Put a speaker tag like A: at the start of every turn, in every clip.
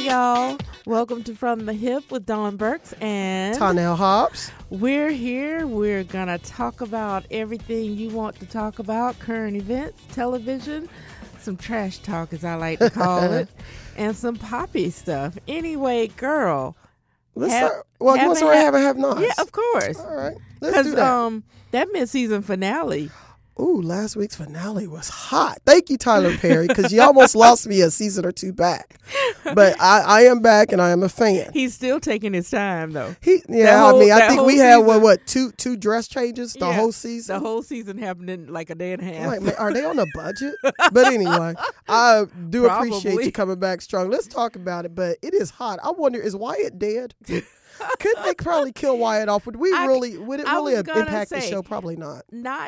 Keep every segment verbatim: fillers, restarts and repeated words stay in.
A: y'all. Welcome to From the Hip with Dawn Burks and
B: Tonnell Hobbs.
A: We're here. We're going to talk about everything you want to talk about, current events, television, some trash talk, as I like to call it, and some poppy stuff. Anyway, girl.
B: Let's
A: have,
B: start. Well, you want to start have, have not?
A: Yeah, of course.
B: All right. Let's do that.
A: Um, that mid-season finale.
B: Ooh, last week's finale was hot. Thank you, Tyler Perry, because you almost lost me a season or two back. But I, I am back, and I am a fan.
A: He's still taking his time, though.
B: He, yeah,
A: whole,
B: I mean, I think we
A: season,
B: had, what, what, two two dress changes the
A: yeah,
B: whole season?
A: The whole season happened in like a day and a half.
B: Like, man, are they on a budget? But anyway, I do
A: Probably.
B: appreciate you coming back strong. Let's talk about it, but it is hot. I wonder, is Wyatt dead? Couldn't they probably kill Wyatt off? Would we
A: I,
B: really, would it
A: I
B: really impact
A: say,
B: the show? Probably not.
A: Not,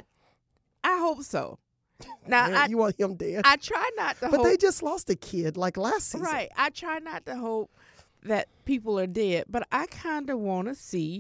A: I hope so. Now,
B: Man,
A: I,
B: you want him dead?
A: I try not to
B: But
A: hope.
B: they just lost a kid like last season.
A: Right. I try not to hope that people are dead, but I kind of want to see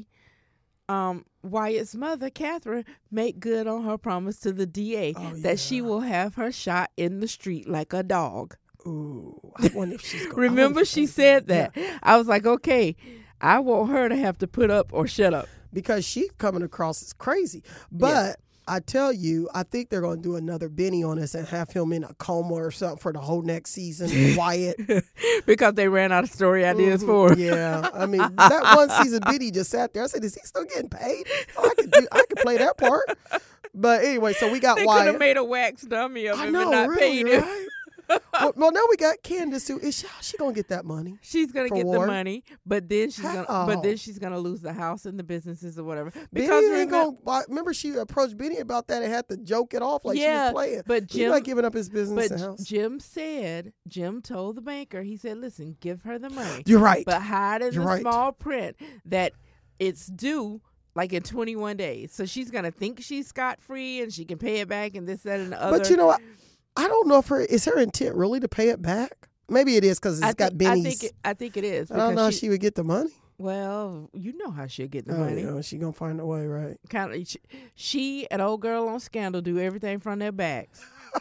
A: um, Wyatt's mother, Catherine, make good on her promise to the D A
B: oh,
A: that
B: yeah.
A: she will have her shot in the street like a dog.
B: Ooh, I wonder if she's going
A: Remember she said that. Yeah. I was like, okay, I want her to have to put up or shut up.
B: Because she's coming across as crazy. But yeah. I tell you, I think they're going to do another Benny on us and have him in a coma or something for the whole next season. Wyatt.
A: Because they ran out of story ideas mm-hmm. for him.
B: Yeah. I mean, that one season Benny just sat there. I said, is he still getting paid? Oh, I could do, I could play that part. But anyway, so we got
A: they
B: Wyatt.
A: They could have made a wax dummy of him
B: I know,
A: and not
B: really,
A: paid him.
B: Right? well, well, now we got Candace too. Is she, she gonna get that money?
A: She's gonna get
B: war?
A: the money, but then she's
B: How?
A: gonna, but then she's gonna lose the house and the businesses or whatever.
B: Because Benny ain't gonna. Remember, she approached Benny about that and had to joke it off like
A: yeah,
B: she was playing.
A: But Jim,
B: he's not giving up his business
A: but
B: and house.
A: Jim said, Jim told the banker, he said, "Listen, give her the money.
B: You're right,
A: but hide in
B: You're
A: the
B: right.
A: small print that it's due." Like in twenty-one days. So she's going to think she's scot-free and she can pay it back and this, that, and the other.
B: But you know what? I don't know if her, is her intent really to pay it back? Maybe it is because it's
A: I
B: got
A: think,
B: Benny's.
A: I think, it, I think it is.
B: I don't know
A: she,
B: how she would get the money.
A: Well, you know how she'll get the
B: oh,
A: money.
B: Yeah, she going to find a way, right?
A: Kind of. She, she and old girl on Scandal do everything from their backs.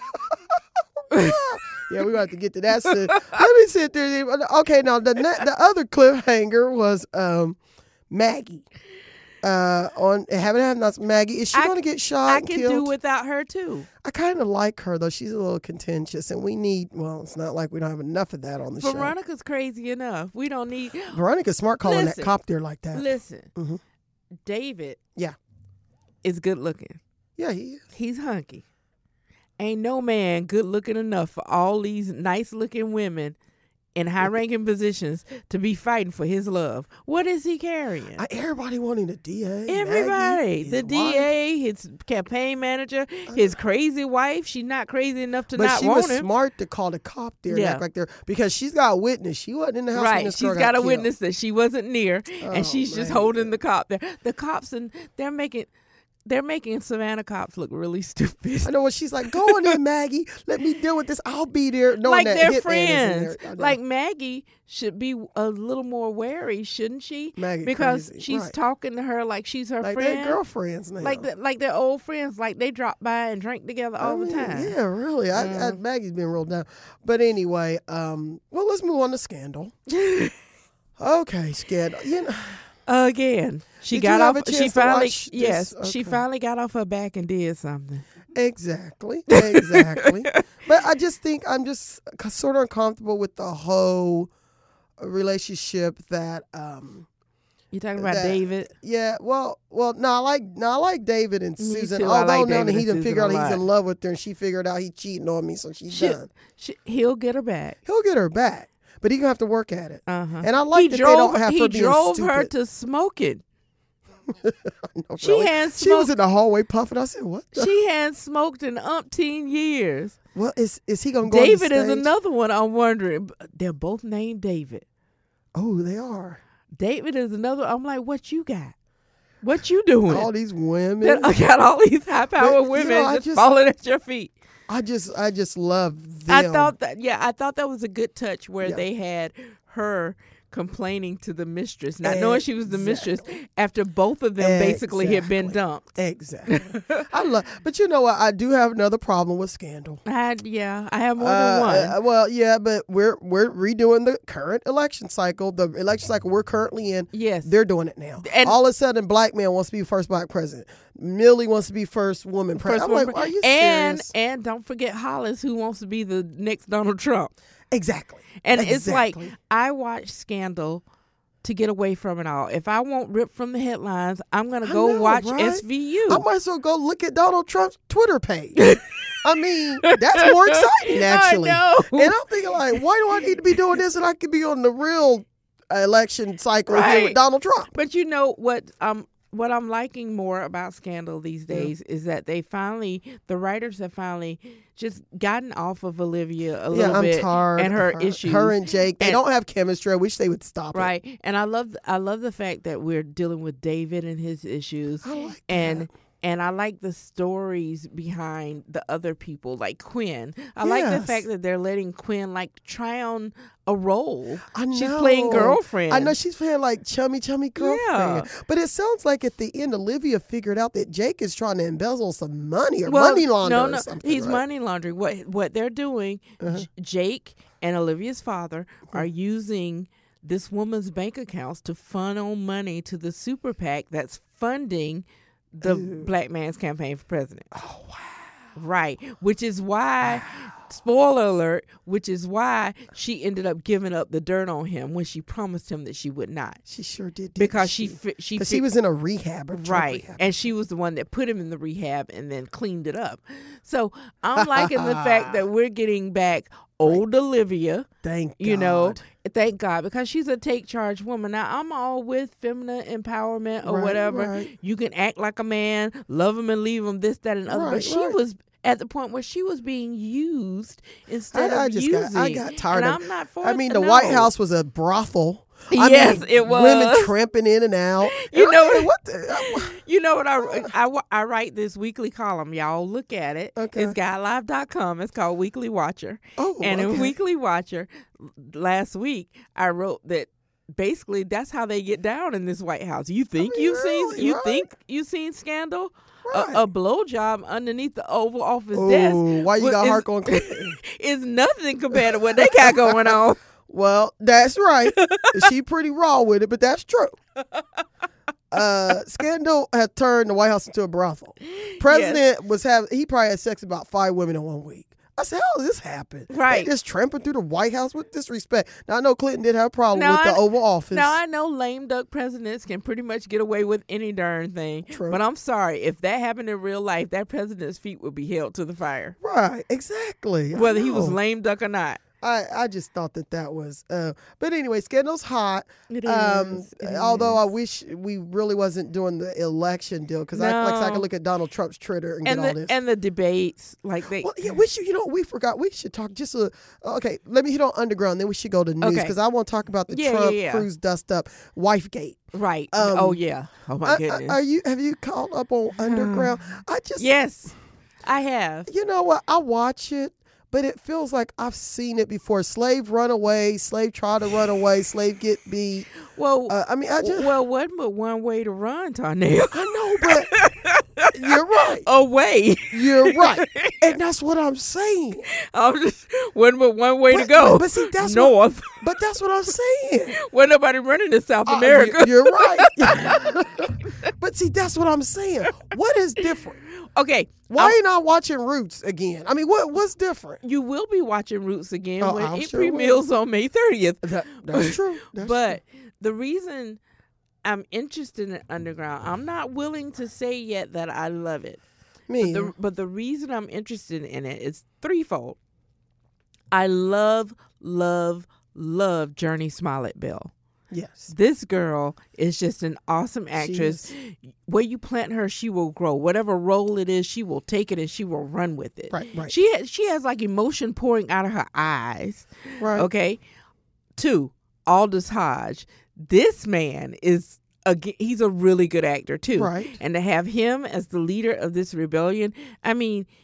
B: Yeah, we're going to have to get to that soon. Let me sit there. Okay, now the the other cliffhanger was um, Maggie. Uh, on haven't had enough Maggie. Is she going to get shot?
A: I
B: and
A: can
B: killed?
A: do without her too.
B: I kind of like her though. She's a little contentious, and we need. Well, it's not like we don't have enough of that on the
A: Veronica's
B: show.
A: Veronica's crazy enough. We don't need.
B: Veronica's smart calling
A: listen,
B: that cop there like that.
A: Listen,
B: mm-hmm.
A: David.
B: Yeah,
A: is good looking.
B: Yeah, he is.
A: He's hunky. Ain't no man good looking enough for all these nice looking women in high ranking positions to be fighting for his love. What is he carrying?
B: I, everybody wanting the D A.
A: Everybody.
B: Maggie,
A: the D A, wife. His campaign manager, his crazy wife. She's not crazy enough to
B: but
A: not
B: want
A: want
B: him. But she was
A: him.
B: smart to call the cop there
A: yeah.
B: and act like they're, because she's got a witness. She wasn't in the house
A: right.
B: when this
A: She's
B: girl
A: got,
B: got
A: a
B: killed.
A: witness that she wasn't near,
B: oh,
A: and she's just
B: man.
A: holding the cop there. The cops, and they're making... They're making Savannah cops look really stupid.
B: I know what she's like. Go on in, Maggie. Let me deal with this. I'll be there. Knowing
A: like
B: that
A: they're
B: Hitman
A: friends.
B: there.
A: Like Maggie should be a little more wary, shouldn't she?
B: Maggie
A: because
B: crazy.
A: she's
B: right.
A: talking to her like she's her
B: like
A: friend.
B: They're girlfriends now.
A: Like the, like they're old friends. Like they drop by and drink together all
B: I mean,
A: the time.
B: Yeah, really. I,
A: mm.
B: I, Maggie's been rolled down. But anyway, um, well, let's move on to Scandal. Okay, Scandal. You know.
A: Again, she
B: did
A: got
B: you have
A: off.
B: A chance
A: she
B: to
A: finally,
B: watch
A: yes,
B: this? Okay.
A: she finally got off her back and did something.
B: Exactly, exactly. But I just think I'm just sort of uncomfortable with the whole relationship that. Um,
A: You talking about
B: that,
A: David?
B: Yeah. Well, well, no, I like no, I like David and
A: Me
B: Susan.
A: too.
B: Although
A: I like
B: now
A: David
B: he
A: and
B: didn't
A: Susan
B: figure out
A: a
B: he's
A: lot.
B: in love with her, and she figured out he cheating on me, so she's
A: She,
B: done.
A: she, he'll get her back.
B: He'll get her back, but he gonna have to work at it.
A: Uh-huh.
B: And I like
A: he
B: that
A: drove,
B: they don't have
A: he
B: her being
A: drove
B: stupid.
A: her to smoking.
B: no,
A: She
B: really.
A: had
B: She was
A: smoked.
B: in the hallway puffing. I said, "What?" The?
A: She had smoked in umpteen years.
B: Well, is is he gonna go?
A: David
B: on the
A: is
B: stage?
A: another one. I'm wondering. They're both named David.
B: Oh, they are.
A: David is another. I'm like, what you got? What you doing?
B: All these women.
A: That, I got all these high powered
B: But,
A: women
B: you know, I
A: just,
B: just-
A: falling at your feet.
B: I just, I just love them.
A: I thought that. Yeah, I thought that was a good touch where
B: Yeah.
A: they had her complaining to the mistress, not knowing she was the mistress, after both of them exactly. basically had been dumped.
B: Exactly. I love, but you know what? I do have another problem with Scandal.
A: I, yeah, I have more
B: uh,
A: than one.
B: Uh, well, yeah, but we're we're redoing the current election cycle. The election cycle we're currently in.
A: Yes,
B: they're doing it now.
A: And
B: all of a sudden, black man wants to be first black president. Millie wants to be first woman president. I'm like,
A: pre-
B: are you
A: and,
B: serious?
A: And don't forget Hollis, who wants to be the next Donald Trump.
B: Exactly.
A: And
B: exactly.
A: it's like, I watch Scandal to get away from it all. If I won't rip from the headlines, I'm going to go
B: know,
A: watch
B: right?
A: S V U.
B: I might as well go look at Donald Trump's Twitter page. I mean, that's more exciting, actually.
A: I know.
B: And I'm thinking, like, why do I need to be doing this and I could be on the real election cycle
A: right.
B: here with Donald Trump?
A: But you know what? Um, what I'm liking more about Scandal these days yeah. is that they finally, the writers have finally just gotten off of Olivia a
B: yeah,
A: little
B: I'm
A: bit
B: tired
A: and her,
B: her
A: issues.
B: Her and Jake, they
A: and,
B: don't have chemistry. I wish they would stop
A: right.
B: it.
A: Right. And I love, I love the fact that we're dealing with David and his issues.
B: I like
A: and
B: that.
A: And I like the stories behind the other people, like Quinn. I yes. like the fact that they're letting Quinn like try on a role.
B: I know.
A: She's playing girlfriend.
B: I know she's playing like chummy, chummy girlfriend. Yeah. But it sounds like at the end, Olivia figured out that Jake is trying to embezzle some money or
A: well,
B: money launder
A: no,
B: or
A: no,
B: something.
A: He's
B: right?
A: money laundering. What what they're doing, uh-huh. J- Jake and Olivia's father
B: uh-huh.
A: are using this woman's bank accounts to funnel money to the super PAC that's funding the Ooh. Black man's campaign for president.
B: Oh, wow.
A: Right. Which is why, wow. spoiler alert, which is why she ended up giving up the dirt on him when she promised him that she would not.
B: She sure did.
A: Because
B: she
A: she she
B: Because he was in a rehab. Or
A: right.
B: Rehab.
A: And she was the one that put him in the rehab and then cleaned it up. So I'm liking the fact that we're getting back old right. Olivia.
B: Thank God.
A: You know, thank God, because she's a take charge woman. Now, I'm all with feminine empowerment or
B: right,
A: whatever.
B: Right.
A: You can act like a man, love him and leave him, this, that, and other.
B: Right,
A: but she
B: right.
A: was at the point where she was being used instead
B: I, I
A: of
B: just
A: using.
B: Got, I got tired
A: and
B: of
A: I'm not for
B: I mean,
A: it,
B: the
A: no.
B: White House was a brothel. I
A: yes,
B: mean,
A: it was.
B: Women tramping in and out.
A: You
B: and
A: know
B: I mean, what? The,
A: you know what? I, I, I write this weekly column. Y'all look at it.
B: Okay.
A: It's guy live dot com. It's called Weekly Watcher.
B: Oh,
A: and
B: okay.
A: in Weekly Watcher, last week I wrote that basically that's how they get down in this White House. You think
B: I mean,
A: you've
B: really,
A: seen? You
B: right?
A: think you've seen Scandal?
B: Right.
A: A, a blowjob underneath the Oval Office
B: Ooh,
A: desk.
B: Why you got
A: is,
B: hark on Clinton?
A: It's nothing compared to what they got going on.
B: Well, that's right. She pretty raw with it, but that's true. Uh, Scandal had turned the White House into a brothel. President yes. was having, he probably had sex with about five women in one week. I said, how does this happen?
A: Right.
B: They just tramping through the White House with disrespect. Now, I know Clinton did have a problem
A: now,
B: with the
A: I,
B: Oval Office.
A: Now, I know lame duck presidents can pretty much get away with any darn thing.
B: True.
A: But I'm sorry, if that happened in real life, that president's feet would be held to the fire.
B: Right, exactly.
A: Whether he was lame duck or not.
B: I, I just thought that that was, uh, but anyway, Scandal's hot.
A: It
B: um,
A: is. It
B: although
A: is.
B: I wish we really wasn't doing the election deal because
A: no.
B: I like I can look at Donald Trump's Twitter and,
A: and
B: get
A: the,
B: all this
A: and the debates like they.
B: Well, yeah, we should. You know, we forgot. We should talk just a. Okay, let me hit on Underground. Then we should go to news because
A: okay.
B: I want to talk about the
A: yeah,
B: Trump
A: yeah, yeah.
B: Cruz dust up Wifegate.
A: Right.
B: Um,
A: oh yeah. Oh my
B: I,
A: goodness.
B: I, are you? Have you caught up on Underground? I just.
A: Yes, I have.
B: You know what? I watch it. But it feels like I've seen it before. Slave run away, slave try to run away, slave get beat.
A: Well,
B: uh, I mean, I just
A: well, wasn't but one way to run, Tarnell.
B: I know, but you're right.
A: Away.
B: You're right, and that's what I'm saying.
A: I'm just wasn't but one way
B: but,
A: to go.
B: But, but see, that's
A: north.
B: What, but that's what I'm saying.
A: Wasn't nobody running to South
B: uh,
A: America.
B: You're right. But see, that's what I'm saying. What is different?
A: Okay.
B: Why ain't I watching Roots again? I mean, what what's different?
A: You will be watching Roots again
B: oh,
A: when
B: I'm
A: it
B: sure
A: premieres on May thirtieth.
B: That, that's true. That's
A: but
B: true.
A: the reason I'm interested in Underground, I'm not willing to say yet that I love it.
B: Me.
A: But the, but the reason I'm interested in it is threefold. I love, love, love Journey Smollett Bell.
B: Yes.
A: This girl is just an awesome actress. Where you plant her, she will grow. Whatever role it is, she will take it and she will run with it.
B: Right, right.
A: She has, she has like emotion pouring out of her eyes.
B: Right.
A: Okay. Two, Aldous Hodge. This man is a, he's a really good actor too.
B: Right.
A: And to have him as the leader of this rebellion, I mean,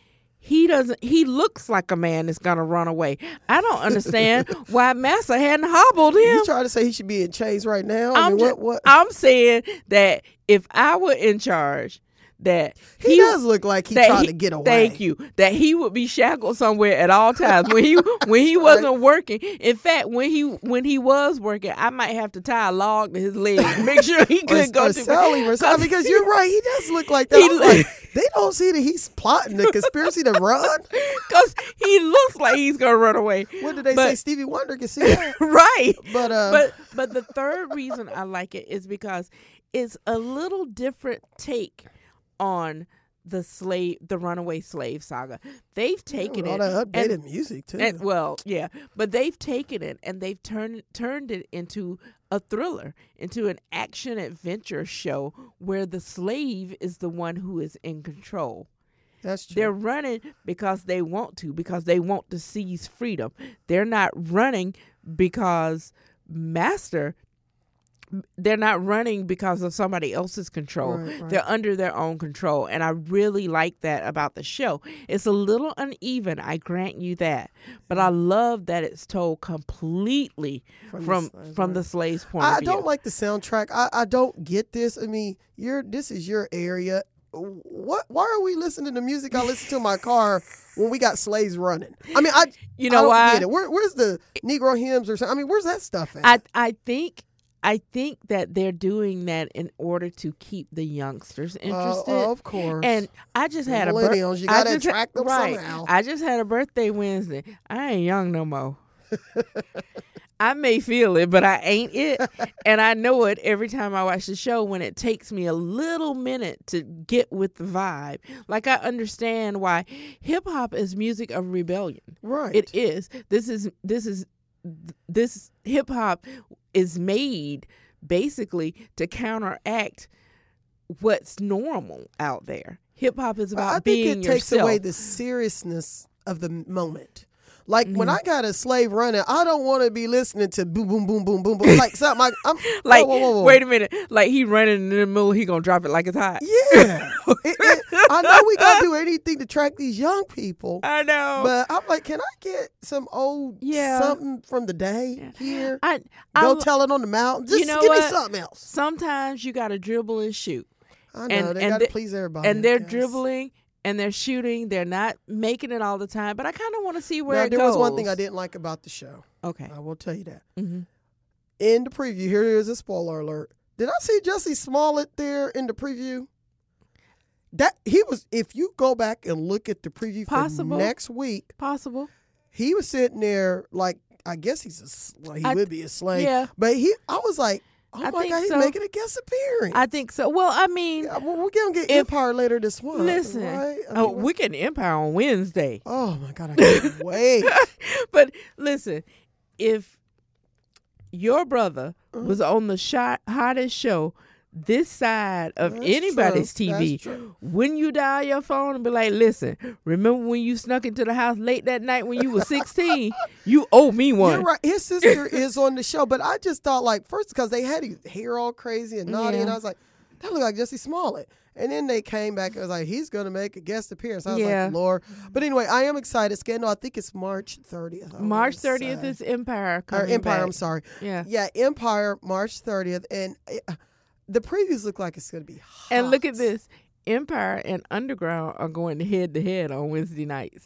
A: he doesn't. He looks like a man that's gonna run away. I don't understand why Massa hadn't hobbled him.
B: You trying to say he should be in chains right now? I
A: I'm
B: mean,
A: ju-
B: what? What?
A: I'm saying that if I were in charge, that
B: he,
A: he
B: does look like he
A: that
B: trying
A: he-
B: to get away.
A: Thank you. That he would be shackled somewhere at all times when he when he wasn't working. In fact, when he when he was working, I might have to tie a log to his leg, make sure he
B: Or,
A: couldn't go
B: or
A: too
B: sell him or something, because you're right. He does look like that.
A: He
B: I was
A: look-
B: like, they don't see that he's plotting the conspiracy to run.
A: because he looks like he's gonna run away.
B: What did they
A: But-
B: say? Stevie Wonder can see that.
A: Right.
B: But uh,
A: But but the third reason I like it is because it's a little different take on the slave, the runaway slave saga. They've taken
B: all
A: it
B: that updated
A: and,
B: music too.
A: and well, yeah, but they've taken it and they've turned turned it into a thriller, into an action adventure show where the slave is the one who is in control.
B: That's true.
A: They're running because they want to, because they want to seize freedom. They're not running because master they're not running because of somebody else's control.
B: Right, right.
A: They're under their own control. And I really like that about the show. It's a little uneven, I grant you that. But I love that it's told completely
B: From
A: from
B: the slave,
A: from
B: right.
A: the slave's point
B: I
A: of view.
B: don't like the soundtrack. I, I don't get this. I mean, you're this is your area. What? Why are we listening to music I listen to in my car when we got slaves running? I mean, I
A: You
B: I
A: know
B: don't
A: why?
B: get it. Where, where's the Negro hymns or something? I mean, where's that stuff at?
A: I I think I think that they're doing that in order to keep the youngsters
B: Uh,
A: interested.
B: of course.
A: And I just
B: The
A: had a
B: millennials, you gotta
A: I just
B: attract them
A: right.
B: somehow.
A: I just had a birthday Wednesday. I ain't young no more. I may feel it, but I ain't it. And I know it every time I watch the show when it takes me a little minute to get with the vibe. Like, I understand why hip hop is music of rebellion.
B: right.
A: It is. This is this is this hip hop is made basically to counteract what's normal out there. Hip hop is about
B: I think
A: being
B: it takes
A: yourself.
B: away the seriousness of the moment. Like when
A: Mm-hmm.
B: I got a slave running, I don't want to be listening to boom, boom, boom, boom, boom, boom. Like something. I, I'm
A: Like,
B: whoa, whoa, whoa, whoa.
A: wait a minute. Like, he running in the middle, he gonna drop it like it's hot.
B: Yeah. It- it- I know we got to do anything to attract these young people.
A: I know.
B: But I'm like, can I get some old
A: Yeah.
B: something from the day here?
A: I,
B: Go
A: I,
B: tell it on the mountain. Just
A: you know
B: give me
A: what?
B: something else.
A: sometimes you gotta dribble and shoot.
B: I know
A: and-
B: they
A: and
B: got to
A: the-
B: please everybody.
A: And
B: I
A: they're
B: guess.
A: dribbling and they're shooting. They're not making it all the time. But I kind of want to see where
B: Now,
A: it
B: there
A: goes.
B: was one thing I didn't like about the show.
A: Okay.
B: I will tell you that.
A: hmm
B: In the preview, here is a spoiler alert. Did I see Jussie Smollett there in the preview? That he was. If you go back and look at the preview
A: Possible.
B: for next week,
A: Possible.
B: he was sitting there like I guess he's a s- well, he
A: I-
B: would be a slave.
A: yeah.
B: But he, I was like, oh
A: I
B: my
A: think
B: god, he's
A: so.
B: making a guest appearance.
A: I think so. Well, I mean,
B: Yeah, well, we're gonna get
A: If-
B: Empire later this month.
A: listen.
B: right? I
A: Oh,
B: mean,
A: we get Empire on Wednesday.
B: oh my god, I can't wait.
A: But listen, if your brother
B: Uh-huh.
A: was on the shot, hottest show this side of
B: That's
A: anybody's
B: true.
A: T V,
B: That's true.
A: wouldn't you dial your phone and be like, listen, remember when you snuck into the house late that night when you were sixteen? You owe me one.
B: You're right. His sister is on the show, but I just thought like first because they had his hair all crazy and naughty,
A: Yeah.
B: and I was like, that looked like Jussie Smollett. And then they came back and was like, he's gonna make a guest appearance. I was
A: Yeah.
B: like, Lord. But anyway, I am excited. Scandal. I think it's March thirtieth. I
A: March
B: wanna
A: thirtieth
B: say.
A: is Empire
B: or
A: coming
B: Empire.
A: back.
B: I'm sorry.
A: Yeah.
B: Yeah, Empire March thirtieth, and it, the previews look like it's gonna be hot.
A: And look at this. Empire and Underground are going head to head on Wednesday nights.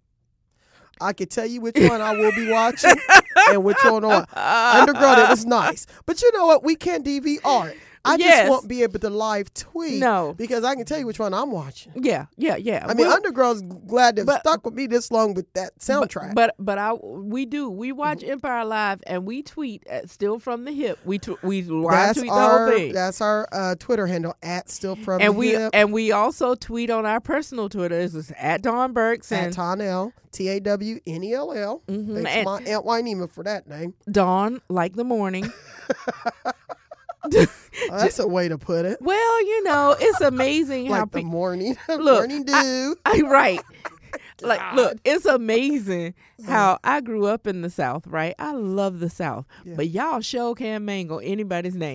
B: I can tell you which one I will be watching and which one on. Underground, it was nice. But you know what? We can't D V R it. I
A: Yes.
B: just won't be able to live tweet.
A: No.
B: Because I can tell you which one I'm watching.
A: Yeah, yeah, yeah.
B: I mean,
A: We'll-
B: Underground's glad to have
A: but-
B: stuck with me this long with that soundtrack.
A: But but I we do we watch Empire Live and we tweet at Still From the Hip. We tw- we live
B: that's
A: tweet the
B: our
A: whole thing.
B: that's our uh, Twitter handle at Still From
A: And
B: the
A: we
B: Hip,
A: and we also tweet on our personal Twitters. It's at Dawn Burks
B: at
A: and
B: Tonnell, T A W N E L L.
A: Mhm,
B: Thanks
A: and-
B: to my Aunt Wynema for that name.
A: Dawn like the morning.
B: Oh, that's a way to put it.
A: Well, you know, it's amazing how
B: Like the
A: people
B: morning,
A: Look,
B: morning dew.
A: I right. Like, look,
B: God.
A: it's amazing how I grew up in the South, right? I love the South,
B: Yeah.
A: but y'all sure can't mangle anybody's name.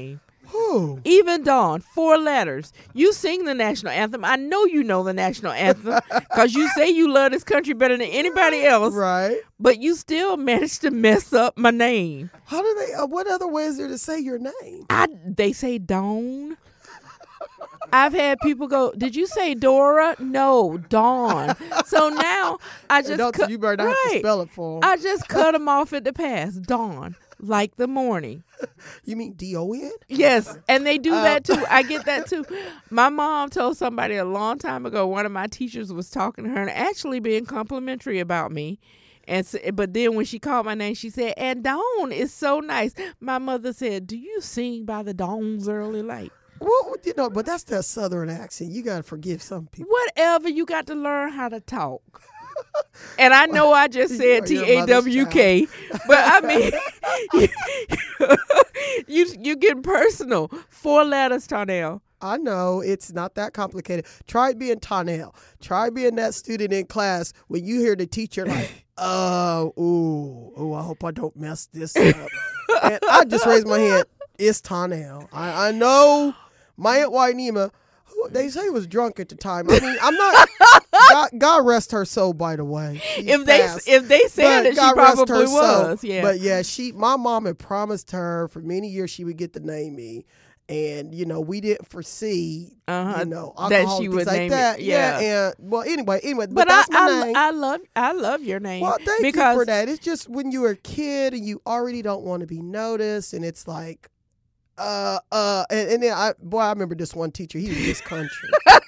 B: Who?
A: Even Dawn, four letters. You sing the national anthem. I know you know the national anthem because you say you love this country better than anybody else.
B: Right.
A: But you still managed to mess up my name.
B: How do they? Uh, what other way is there to say your name?
A: I they say Dawn. I've had people go, did you say Dora? No, Dawn. So now I just
B: Don't,
A: cut,
B: you better not
A: right,
B: have to spell it for them.
A: I just cut them off at the pass. Dawn, like the morning.
B: You mean D O N?
A: Yes, and they do
B: Uh,
A: that too. I get that too. My mom told somebody a long time ago, one of my teachers was talking to her and actually being complimentary about me. And so, but then when she called my name, she said, and Dawn is so nice. My mother said, do you sing by the dawn's early light?
B: Well, you know, but that's that Southern accent. You got to forgive some people.
A: Whatever, you got to learn how to talk. And I know I just said T A W K, but I mean, you, you you getting personal. Four letters, Tarnell.
B: I know it's not that complicated. Try being Tarnell. Try being that student in class when you hear the teacher like, oh, ooh, ooh, I hope I don't mess this up. And I just raised my hand. It's Tarnell. I, I know my Aunt Wynema, who they say was drunk at the time. I mean, I'm not. God, God rest her soul, by the way. She's
A: If they
B: passed.
A: if they said
B: But
A: it, she
B: God rest her
A: probably
B: soul.
A: was. Yeah.
B: But yeah, she, my mom had promised her for many years she would get to name me. And, you know, we didn't foresee,
A: Uh-huh.
B: you know,
A: That
B: alcohol
A: she
B: things
A: would
B: like
A: name
B: that.
A: it, yeah.
B: And, well, anyway, anyway, but,
A: But
B: that's
A: I,
B: my
A: I,
B: name.
A: I love I love your name.
B: Well, thank
A: because
B: you for that. It's just when you're a kid and you already don't want to be noticed, and it's like, uh, uh, and, and then I, boy, I remember this one teacher. He was just country.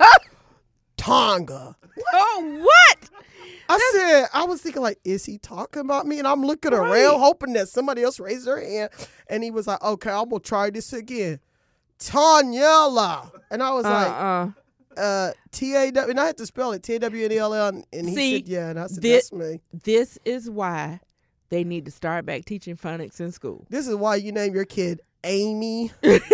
B: Tonga.
A: Oh, what?
B: I said, I was thinking like, is he talking about me? And I'm looking
A: Right.
B: around hoping that somebody else raised their hand. And he was like, okay, I'm going to try this again. Tanyella. And I was like,
A: Uh-uh.
B: uh, T A W, and I had to spell it, T A W N E L L. And he
A: See,
B: said, yeah. And I said,
A: thi-
B: that's me.
A: This is why they need to start back teaching phonics in school.
B: This is why you name your kid Amy,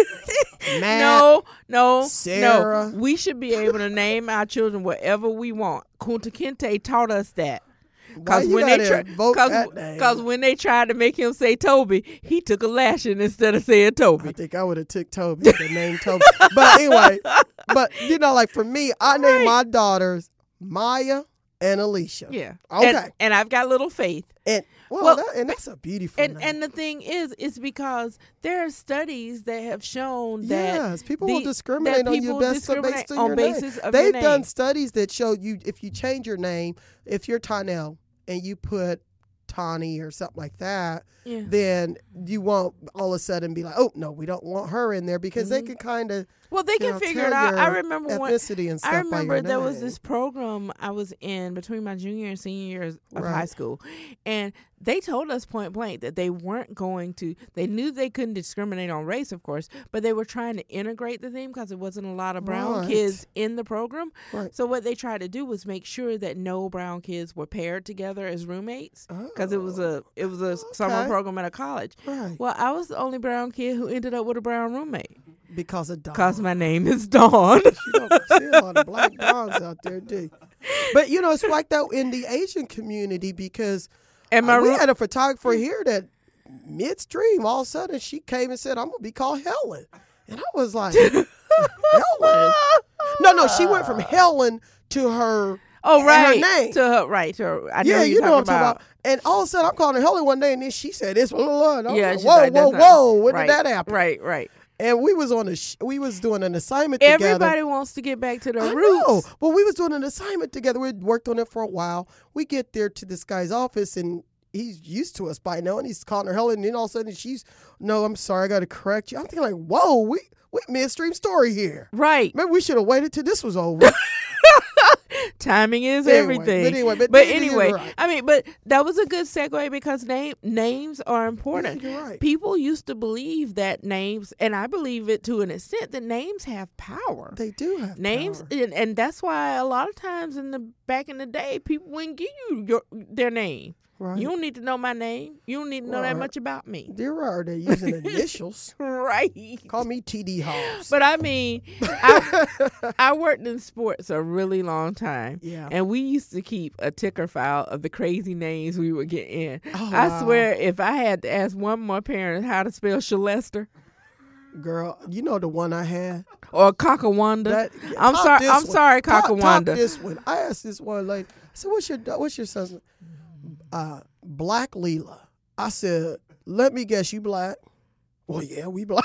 B: Matt.
A: No, no,
B: Sarah.
A: no. We should be able to name our children whatever we want. Kunta Kinte taught us that.
B: Why
A: Because
B: you
A: when they
B: gotta
A: tri-
B: invoke
A: cause,
B: that name?
A: cause when they tried to make him say Toby, he took a lashing instead of saying
B: I
A: Toby.
B: think I would have took Toby, the name Toby. But anyway, but you know, like for me, I named
A: Right.
B: my daughters Maya and Alicia.
A: Yeah.
B: Okay.
A: And, and I've got little faith.
B: And well,
A: Well,
B: that, and that's a beautiful
A: And
B: name.
A: and the thing is, it's because there are studies that have shown that
B: yes, people
A: the-
B: will discriminate
A: that
B: on you
A: people
B: based,
A: discriminate
B: based on,
A: on
B: your
A: basis
B: name.
A: of
B: They've
A: your
B: done
A: name.
B: studies that show you if you change your name, if you're Tarnell and you put Tawny or something like that,
A: Yeah.
B: then you won't all of a sudden be like, oh no, we don't want her in there because they
A: Mhm.
B: can kind of
A: Well, they
B: you
A: can
B: know,
A: figure
B: tell
A: it out. I
B: your
A: remember when
B: ethnicity and stuff
A: I
B: by
A: remember
B: your
A: there was
B: name.
A: this program I was in between my junior and senior years of
B: Right.
A: high school, and they told us point blank that they weren't going to. They knew they couldn't discriminate on race, of course, but they were trying to integrate the theme because there wasn't a lot of brown
B: Right.
A: kids in the program.
B: Right.
A: So what they tried to do was make sure that no brown kids were paired together as roommates because it was a it was a summer
B: Okay.
A: program at a college.
B: Right.
A: Well, I was the only brown kid who ended up with a brown roommate
B: because of Dawn.
A: because my name is Dawn.
B: You don't see a lot of black Dawns out there, do you? But you know, it's like that in the Asian community because
A: And my
B: uh, we
A: room-
B: had a photographer here that midstream all of a sudden she came and said, I'm gonna be called Helen. And I was like, Helen? No, no, she went from Helen to her
A: Oh,
B: her
A: right.
B: name.
A: To her, right. To her. I know
B: yeah,
A: who
B: you
A: you're
B: know what I'm
A: talking
B: talking about. And all of a sudden I'm calling her Helen one day and then she said this, blah, blah, blah. And I was
A: Yeah,
B: like,
A: she's
B: whoa,
A: like,
B: whoa,
A: that's not-
B: whoa, when
A: right,
B: did that happen?
A: Right, right.
B: And we was on a sh- we was doing an assignment together.
A: Everybody wants to get back to their
B: I
A: roots.
B: know. But we was doing an assignment together. We worked on it for a while. We get there to this guy's office and he's used to us by now and he's calling her Helen and then all of a sudden she's, no, I'm sorry, I got to correct you. I'm thinking like, whoa, we, we midstream story here.
A: Right.
B: Maybe we should have waited till this was over.
A: Timing is
B: Anyway,
A: everything.
B: but anyway, but
A: but
B: you're
A: anyway,
B: right.
A: I mean, but that was a good segue because name names are important.
B: Yeah, you're right.
A: People used to believe that names, and I believe it to an extent, that names have power.
B: They do have
A: Names,
B: power.
A: and, and that's why a lot of times in the back in the day, people wouldn't give you your their name.
B: Right.
A: You don't need to know my name. You don't need to know that
B: Right.
A: much about me.
B: They're right. They're using initials.
A: Right.
B: Call me T D Hobbs.
A: But I mean, I, I worked in sports a really long time.
B: Yeah.
A: And we used to keep a ticker file of the crazy names we would get in.
B: Oh,
A: I
B: wow.
A: swear, if I had to ask one more parent how to spell Shalester,
B: Girl, you know the one I had?
A: Or Kakawanda.
B: That,
A: I'm
B: top
A: sorry.
B: this
A: I'm
B: one.
A: sorry,
B: Top-
A: Kakawanda.
B: Top this one. I asked this one lady, I said, what's your, what's your son's name? Uh, Black Leela. I said, let me guess, you black? Well, yeah, we black.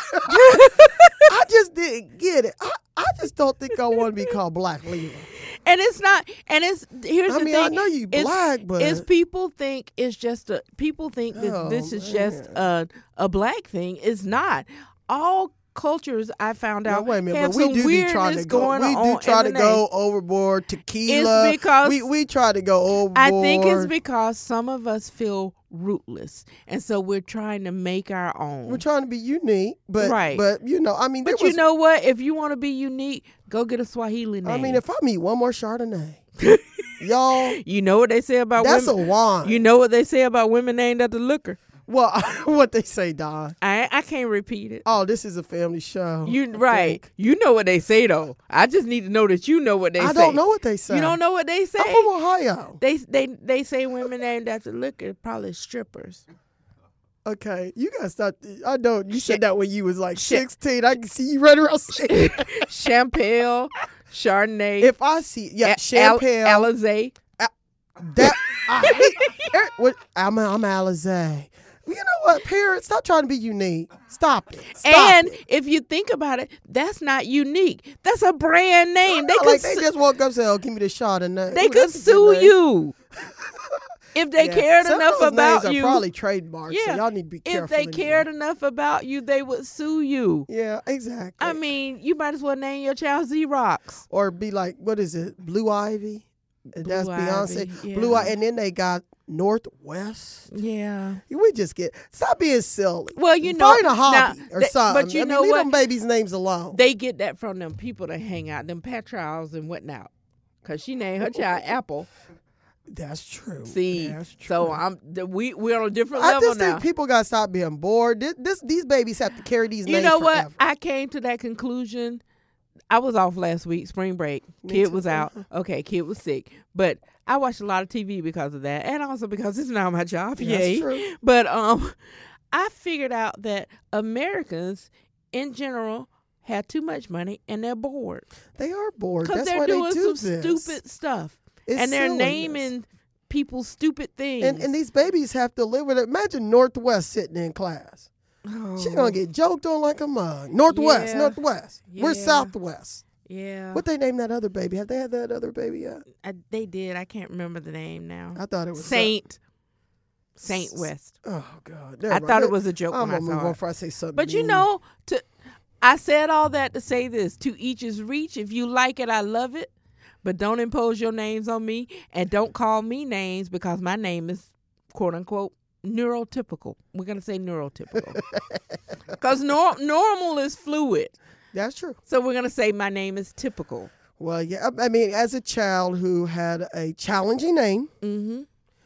B: I just didn't get it. I, I just don't think I want to be called Black Leela.
A: And it's not. And it's here's
B: I
A: the
B: mean,
A: thing.
B: I know you
A: It's-
B: black, but
A: Is people think it's just a people think that
B: Oh,
A: this is
B: man.
A: just a a black thing. It's not. All cultures I found
B: now,
A: out
B: wait a minute,
A: have
B: but we
A: some
B: do be trying
A: weirdness
B: to go.
A: going
B: We
A: on
B: do try
A: in
B: to
A: the
B: go
A: name.
B: overboard. Tequila.
A: It's because
B: we we try to go overboard.
A: I think it's because some of us feel rootless, and so we're trying to make our own.
B: We're trying to be unique, but
A: Right.
B: but you know, I mean, there
A: but
B: was,
A: you know what? If you want to be unique, go get a Swahili name.
B: I mean, if I meet one more Chardonnay, y'all,
A: you know what they say about
B: that's
A: women.
B: a wine.
A: You know what they say about women named after liquor.
B: Well, what they say, Don.
A: I I can't repeat it.
B: Oh, this is a family show.
A: You
B: I
A: right.
B: think.
A: You know what they say though. I just need to know that you know what they
B: I
A: say.
B: don't know what they say.
A: You don't know what they say?
B: I'm from Ohio.
A: They they they say women named after liquor probably strippers.
B: Okay, you gotta stop. I know you
A: Sh-
B: said that when you was like
A: sh-
B: sixteen. I can see you running around saying that.
A: Champagne, Chardonnay,
B: If I see, yeah,
A: Al-
B: champagne.
A: Alizé.
B: That I hate. Er, what, I'm I'm Alizé. You know what, parents? Stop trying to be unique. Stop it. Stop
A: And
B: it.
A: if you think about it, that's not unique. That's a brand name. They
B: Not
A: could
B: like they
A: su-
B: just woke up and said, "Oh, give me the Chardonnay."
A: they
B: Ooh,
A: could
B: that's a good
A: sue
B: name.
A: you if they
B: Yeah.
A: cared
B: Some
A: enough
B: of those
A: about
B: names
A: you.
B: are probably trademarks.
A: Yeah.
B: So y'all need to be careful.
A: If they
B: anyway.
A: cared enough about you, they would sue you.
B: Yeah, exactly.
A: I mean, you might as well name your child Z-Rocks.
B: or be like, what is it? Blue Ivy. That's
A: Blue
B: Beyonce.
A: Ivy,
B: Blue
A: yeah.
B: Ivy, and then they got Northwest.
A: Yeah.
B: We just get stop being silly.
A: Well, you know,
B: Find a hobby
A: now,
B: or
A: they-
B: something.
A: But you
B: I mean,
A: know
B: leave
A: what?
B: them babies' names alone.
A: They get that from them people that hang out, them petrals and whatnot. Cause she named her child Apple.
B: That's true.
A: See,
B: That's true.
A: so I'm the, we we're on a different
B: I
A: level
B: just
A: now.
B: think people gotta stop being bored. This, this these babies have to carry these
A: You
B: names
A: know
B: forever.
A: what? I came to that conclusion. I was off last week, spring break.
B: Me
A: Kid
B: too.
A: was out. Okay, kid was sick. But I watched a lot of T V because of that, and also because it's now my job.
B: That's
A: Yay!
B: true.
A: But um, I figured out that Americans, in general, have too much money and they're bored
B: They are bored.
A: because
B: That's
A: they're
B: why
A: doing
B: they do
A: some
B: this.
A: stupid stuff,
B: It's
A: and they're
B: silliness.
A: naming people stupid things.
B: And, and these babies have to live with it. Imagine Northwest sitting in class.
A: oh,
B: She's gonna get joked on like a mug. Northwest,
A: Yeah.
B: Northwest. We're
A: Yeah.
B: Southwest.
A: yeah.
B: What they named that other baby? Have they had that other baby yet?
A: I, they did. I can't remember the name now.
B: I thought it was
A: Saint
B: Sa-
A: Saint West.
B: Oh God!
A: I thought it was a joke
B: I'm
A: when I
B: gonna move
A: saw
B: on
A: it.
B: before I say something.
A: But you
B: mean.
A: know, to I said all that to say this: to each his reach. If you like it, I love it. But don't impose your names on me, and don't call me names because my name is quote unquote neurotypical. We're gonna say neurotypical because nor- normal is fluid.
B: that's true.
A: So we're gonna say my name is typical.
B: Well, yeah. I I mean, as a child who had a challenging name,
A: Mm-hmm.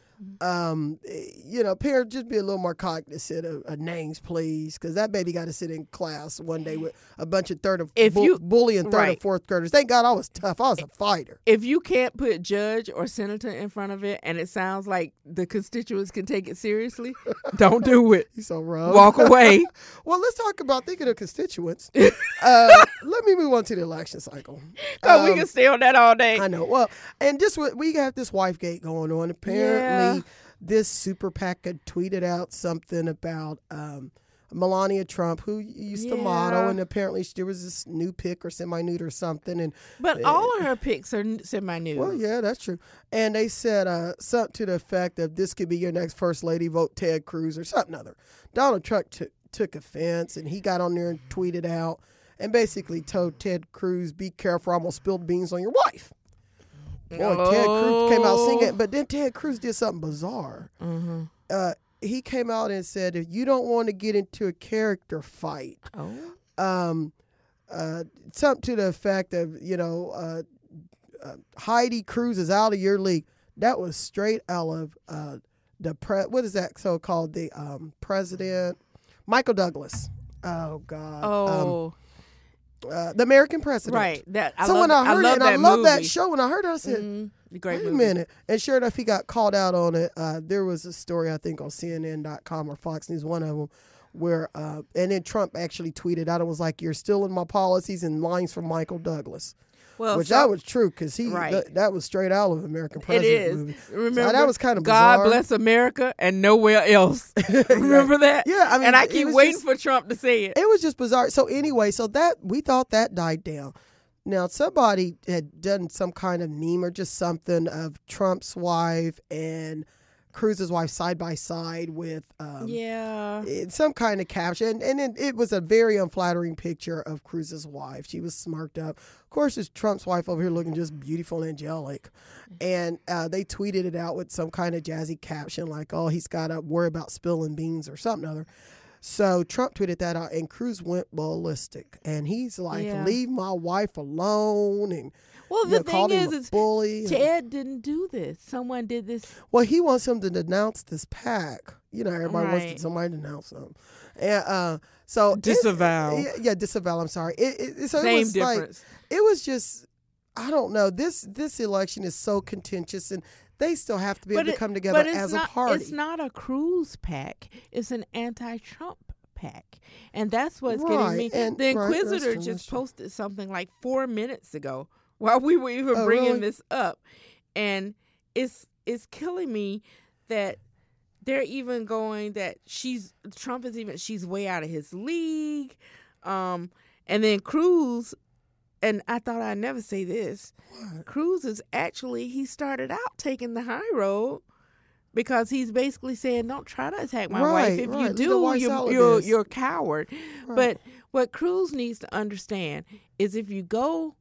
B: um, eh, you know, parents just be a little more cognizant of, of names, please, because that baby got to sit in class one day with a bunch of third and
A: If
B: bu-
A: you-
B: bullying third and
A: right.
B: fourth graders. Thank God I was tough. I was a fighter.
A: If you can't put judge or senator in front of it, and it sounds like the constituents can take it seriously, don't do it.
B: You so wrong.
A: Walk away.
B: Well, let's talk about thinking of constituents. uh, let me move on to the election cycle.
A: Cause we
B: Um,
A: can stay on that all day.
B: I know. Well, and just what we got this wife gate going on. Apparently,
A: Yeah.
B: this super PAC had tweeted out something about um, Melania Trump, who used to model,
A: Yeah.
B: and apparently there was this new pic or semi-nude or something. And
A: But all of her pics are n- semi-nude.
B: well, yeah, that's true. And they said uh, something to the effect of this could be your next first lady, vote Ted Cruz or something other. Donald Trump took took offense, and he got on there and tweeted out and basically told Ted Cruz, "Be careful, I'm gonna spill the beans on your wife." Boy, Ted Cruz came out singing, but then Ted Cruz did something bizarre.
A: Mm-hmm.
B: Uh, he came out and said, if you don't want to get into a character fight,
A: Oh.
B: um, uh, something to the effect of, you know, uh, uh, Heidi Cruz is out of your league. That was straight out of uh, the pre. What is that so-called? The um, president, Michael Douglas. Oh God. Um,
A: Oh.
B: uh, the American president.
A: Right. That I
B: so
A: love,
B: when I heard
A: love
B: it, and
A: that
B: I love that
A: movie.
B: show, when I heard it, I said,
A: Mhm. The great
B: wait a
A: movie.
B: minute. And sure enough, he got called out on it. Uh, there was a story, I think, on C N N dot com or Fox News, one of them, where uh, and then Trump actually tweeted out and was like, "You're still in my policies," and lines from Michael Douglas.
A: Well,
B: Which
A: so,
B: that was true because he
A: right.
B: th- that was straight out of American
A: It
B: President
A: is.
B: movie.
A: Remember,
B: So that was kind of
A: God
B: bizarre.
A: bless America and nowhere else. Remember that?
B: Yeah, I mean,
A: and I
B: it
A: keep
B: was
A: waiting
B: just-
A: for Trump to say it.
B: It was just bizarre. So anyway, so that we thought that died down. Now somebody had done some kind of meme or just something of Trump's wife and Cruz's wife side by side with um,
A: yeah.
B: it- some kind of caption, and it, it was a very unflattering picture of Cruz's wife. She was smirked up. Of course, it's Trump's wife over here looking just beautiful and angelic, and uh, they tweeted it out with some kind of jazzy caption like, "Oh, he's got to worry about spilling beans" or something other. So Trump tweeted that out, and Cruz went ballistic, and he's like,
A: Yeah.
B: "Leave my wife alone," and
A: Well,
B: you
A: the
B: know, called
A: thing
B: him
A: is,
B: a
A: is
B: bully. and-
A: Ted didn't do this. Someone did this.
B: Well, he wants him to denounce this pack. You know, everybody wants
A: Right.
B: to, somebody to denounce them. And uh, so it-
A: Disavow.
B: yeah, yeah, disavow. I'm sorry. It, it, so it
A: Same
B: was like
A: difference.
B: it was just I don't know. This this election is so contentious, and they still have to be
A: But
B: able
A: it-
B: to come together
A: but it's
B: as
A: not,
B: a party.
A: It's not a Cruz pack. It's an anti-Trump pack, and that's what's
B: Right,
A: getting me.
B: and-
A: The
B: right, that's
A: Inquisitor
B: true,
A: just
B: that's true.
A: posted something like four minutes ago while we were even
B: Oh,
A: bringing
B: really?
A: this up, and it's it's killing me that they're even going that she's Trump is even she's way out of his league, um, and then Cruz. And I thought I'd never say this.
B: What?
A: Cruz is actually, he started out taking the high road because he's basically saying, don't try to attack my
B: Right,
A: wife. If
B: right.
A: you
B: Leave the
A: do,
B: white
A: you're,
B: salad
A: you're,
B: is.
A: you're a coward.
B: Right.
A: But what Cruz needs to understand is if you go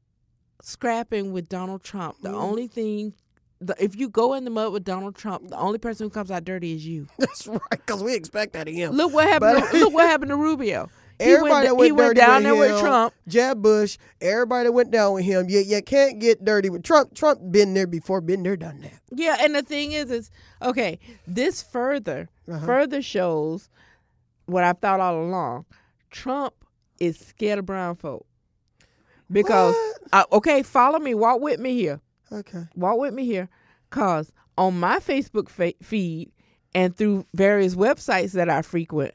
A: scrapping with Donald Trump, the
B: Mhm.
A: only thing, the, if you go in the mud with Donald Trump, the only person who comes out dirty is you.
B: That's right, because we expect that of him.
A: Look what happened.
B: But-
A: to, look what happened to Rubio. He
B: Everybody
A: went,
B: that went
A: he went
B: dirty
A: down
B: with
A: there with
B: him,
A: Trump.
B: Jeb Bush, everybody that went down with him. You, you can't get dirty with Trump. Trump been there before, been there, done that.
A: Yeah, and the thing is, is okay. This further
B: Uh-huh.
A: further shows what I've thought all along. Trump is scared of brown folk because
B: What?
A: uh, okay, follow me, walk with me here,
B: Okay.
A: walk with me here, cause on my Facebook fa- feed and through various websites that I frequent,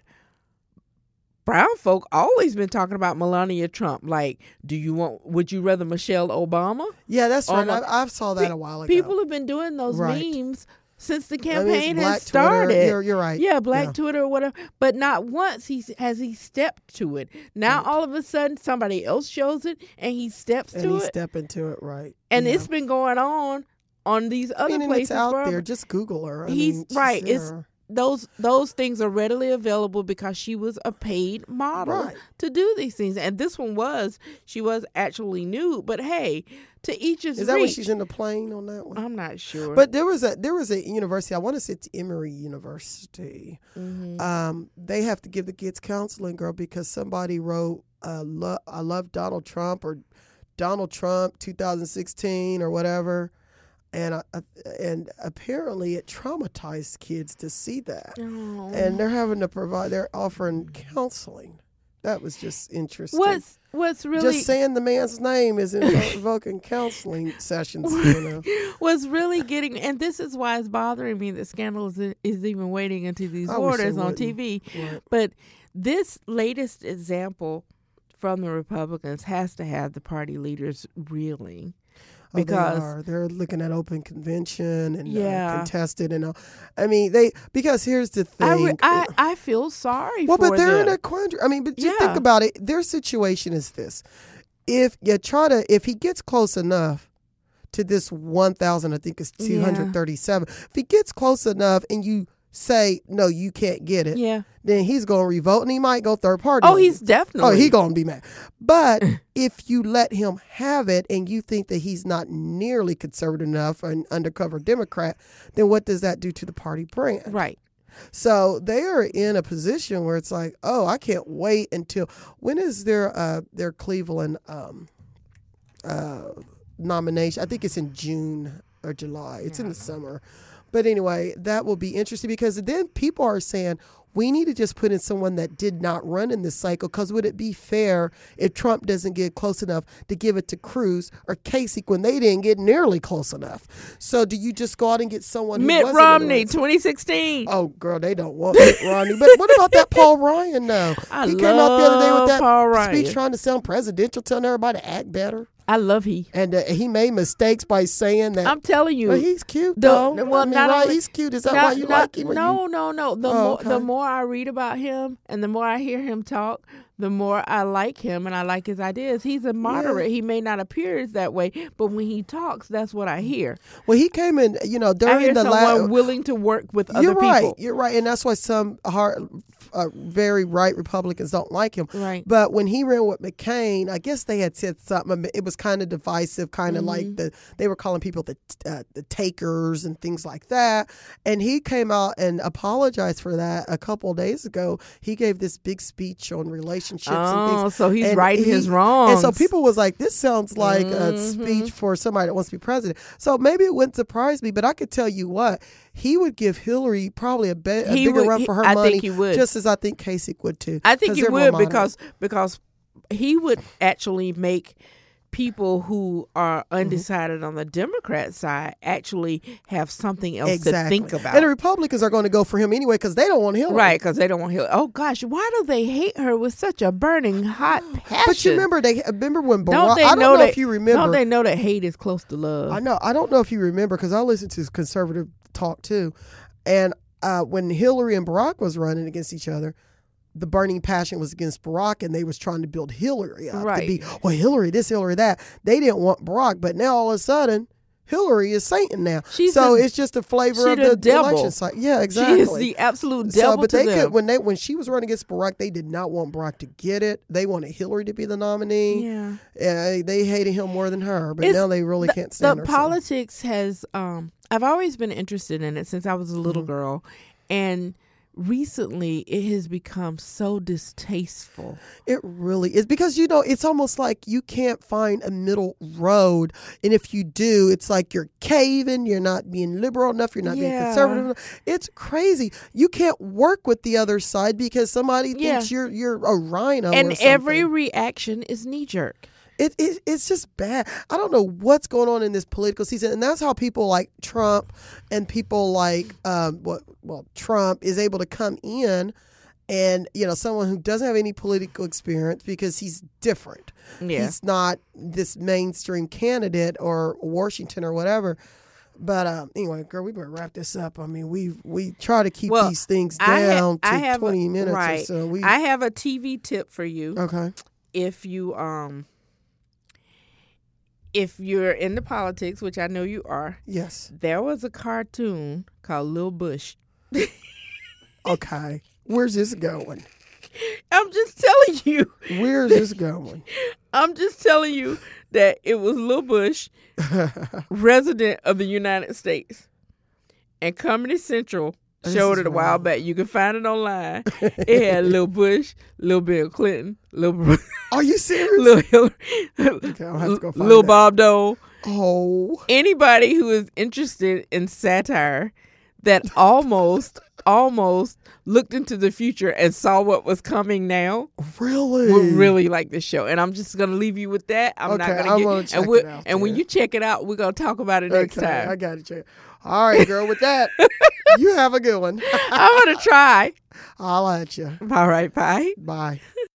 A: brown folk always been talking about Melania Trump. Like, do you want? Would you rather Michelle Obama?
B: Yeah, that's right.
A: Almost-
B: I, I saw that
A: Pe-
B: a while ago.
A: People have been doing those
B: Right.
A: memes since the
B: I mean, it's
A: campaign
B: Black
A: has started.
B: Twitter. You're, you're right.
A: Yeah, Black
B: Yeah.
A: Twitter or whatever. But not once he has he stepped to it. Now
B: Right.
A: all of a sudden somebody else shows it and he steps
B: And
A: to
B: he's
A: it.
B: stepping to it, right.
A: And
B: yeah.
A: it's been going on on these
B: I
A: other
B: mean, and
A: places.
B: it's out
A: forever.
B: there. Just Google her. I
A: He's-
B: mean, she's
A: right, it's-
B: there.
A: Those those things are readily available because she was a paid model
B: Right.
A: to do these things. And this one was she was actually nude. But hey, to each his
B: Is that when
A: reach.
B: she's in the plane on that one?
A: I'm not sure.
B: But there was a there was a university. I want to say it's Emory University.
A: Mhm.
B: Um, they have to give the kids counseling, girl, because somebody wrote, uh, lo- "I love Donald Trump" or "Donald Trump twenty sixteen" or whatever, and uh, and apparently it traumatized kids to see that,
A: Oh.
B: and they're having to provide. They're offering counseling. That was just interesting.
A: what's what's really
B: Just saying the man's name is invoking counseling sessions. You know.
A: was really getting, and this is why it's bothering me that Scandal is, is even waiting into these
B: I wish they
A: orders on
B: wouldn't.
A: T V.
B: Right.
A: But this latest example from the Republicans has to have the party leaders reeling.
B: Oh, they
A: Because-
B: are. They're looking at open convention and
A: Yeah.
B: uh, contested and all. I mean, they because here's the thing.
A: I, re- I I feel sorry
B: well,
A: for
B: but they're
A: them.
B: in a quandary. I mean, but just
A: Yeah.
B: think about it. Their situation is this: if you try to, if he gets close enough to this one thousand, I think it's two hundred thirty-seven. If he gets close enough, and you say no, you can't get it,
A: yeah.
B: then he's gonna revote, and he might go third party.
A: Oh,
B: on you.
A: he's definitely.
B: Oh, he gonna be mad. But if you let him have it and you think that he's not nearly conservative enough, an undercover Democrat, then what does that do to the party brand?
A: right.
B: So they are in a position where it's like, oh, I can't wait until when is their uh, their Cleveland um, uh, nomination? I think it's in June or July. It's in the summer. But anyway, that will be interesting because then people are saying, We need to just put in someone that did not run in this cycle, because would it be fair if Trump doesn't get close enough to give it to Cruz or Kasich when they didn't get nearly close enough? So do you just go out and get someone who
A: Mitt
B: wasn't in the
A: Romney,
B: race?
A: twenty sixteen.
B: Oh, girl, they don't want Mitt Romney. But what about that Paul Ryan, though?
A: I
B: he came out the other day with that
A: Paul Ryan.
B: speech trying to sound presidential, telling everybody to act better.
A: I love he.
B: And uh, he made mistakes by saying that.
A: I'm telling you.
B: But he's cute,
A: the-
B: though.
A: well,
B: I mean,
A: not
B: right?
A: only-
B: He's cute. Is that
A: Not-
B: why you
A: not-
B: like him? Or
A: No,
B: you-
A: no, no. The
B: Oh,
A: more
B: okay.
A: the more I read about him and the more I hear him talk, the more I like him and I like his ideas. He's a moderate. He may not appear that way, but when he talks, that's what I hear.
B: Well, he came in, you know,
A: I
B: during
A: hear
B: the
A: someone
B: last.
A: willing to work with
B: You're
A: other
B: right.
A: people.
B: You're right, and that's why some hard, uh, very right Republicans don't like him.
A: Right.
B: But when he ran with McCain, I guess they had said something. It was kind of divisive, kind of
A: Mm-hmm.
B: like the they were calling people the uh, the takers and things like that. And he came out and apologized for that a couple of days ago. He gave this big speech on relationships and
A: Oh,
B: things.
A: so he's
B: And
A: righting
B: he-
A: his wrongs.
B: And so people was like, this sounds like a
A: Mm-hmm.
B: speech for somebody that wants to be president. So maybe it wouldn't surprise me, but I could tell you what, he would give Hillary probably a, be- a
A: He
B: bigger
A: would-
B: run
A: he-
B: for her
A: I
B: money.
A: think he would.
B: Just as I think Kasich would too.
A: I think
B: 'cause
A: he
B: they're more
A: would
B: moderate.
A: because because he would actually make people who are
B: Mm-hmm.
A: undecided on the Democrat side actually have something else
B: exactly.
A: to think about.
B: And the Republicans are going to go for him anyway because they don't want Hillary.
A: Right, because they don't want Hillary. Oh gosh, why do they hate her with such a burning hot passion?
B: But you remember they remember when Barack.
A: Don't they
B: I don't
A: know
B: know
A: that,
B: if you remember.
A: Don't they know that hate is close to love?
B: I know. I don't know if you remember because I listen to conservative talk too, and uh, when Hillary and Barack was running against each other, the burning passion was against Barack, and they was trying to build Hillary up
A: Right.
B: to be, well, Hillary this, Hillary that. They didn't want Barack, but now all of a sudden, Hillary is Satan now.
A: She's
B: so
A: the-
B: it's just a flavor
A: she
B: of
A: the
B: the
A: devil.
B: election cycle. Yeah, exactly.
A: She is the absolute devil
B: So, but
A: to
B: they
A: them.
B: could when they when she was running against Barack, they did not want Barack to get it. They wanted Hillary to be the nominee.
A: yeah.
B: Uh, they hated him more than her, but
A: It's-
B: now they really
A: the,
B: can't stand
A: the
B: her. so-
A: politics has um I've always been interested in it since I was a little
B: Mm-hmm.
A: girl, and recently it has become so distasteful.
B: It really is because, you know, it's almost like you can't find a middle road. And if you do, it's like you're caving, you're not being liberal enough, you're not being
A: Yeah.
B: conservative enough. It's crazy. You can't work with the other side because somebody
A: Yeah.
B: thinks you're you're a rhino.
A: And
B: or something.
A: every reaction is knee jerk.
B: It, it it's just bad. I don't know what's going on in this political season, and that's how people like Trump and people like um what well Trump is able to come in, and you know someone who doesn't have any political experience because he's different.
A: Yeah.
B: He's not this mainstream candidate or Washington or whatever. But um, anyway, girl, we better wrap this up. I mean, we we try to keep
A: Well,
B: these things
A: I ha-
B: down
A: I
B: to
A: have a-
B: twenty minutes
A: right.
B: or so. We
A: I have a T V tip for you.
B: okay.
A: If you um if you're into politics, which I know you are,
B: Yes.
A: there was a cartoon called Lil Bush.
B: Okay. Where's this going?
A: I'm just telling you.
B: Where's this going?
A: I'm just telling you that it was Lil Bush, resident of the United States. And Comedy Central
B: This
A: showed
B: is
A: it a while
B: wild.
A: back. You can find it online. It had Lil Bush, Lil Bill Clinton, Lil
B: Are you serious?
A: Lil Hillary,
B: Okay, I'll have to go find
A: Lil
B: that.
A: Bob Dole.
B: Oh,
A: Anybody who is interested in satire that almost, almost looked into the future and saw what was coming now
B: really?
A: would really like this show. And I'm just going to leave you with that. I'm not
B: Okay,
A: going
B: I'm
A: to
B: gonna
A: get
B: check
A: and, we'll-
B: it out
A: and when
B: then.
A: you check it out, we're going to talk about it next
B: Okay,
A: time.
B: I got to check. All right, girl. With that, you have a good one.
A: I'm going to try.
B: I'll at you.
A: All right, bye.
B: Bye.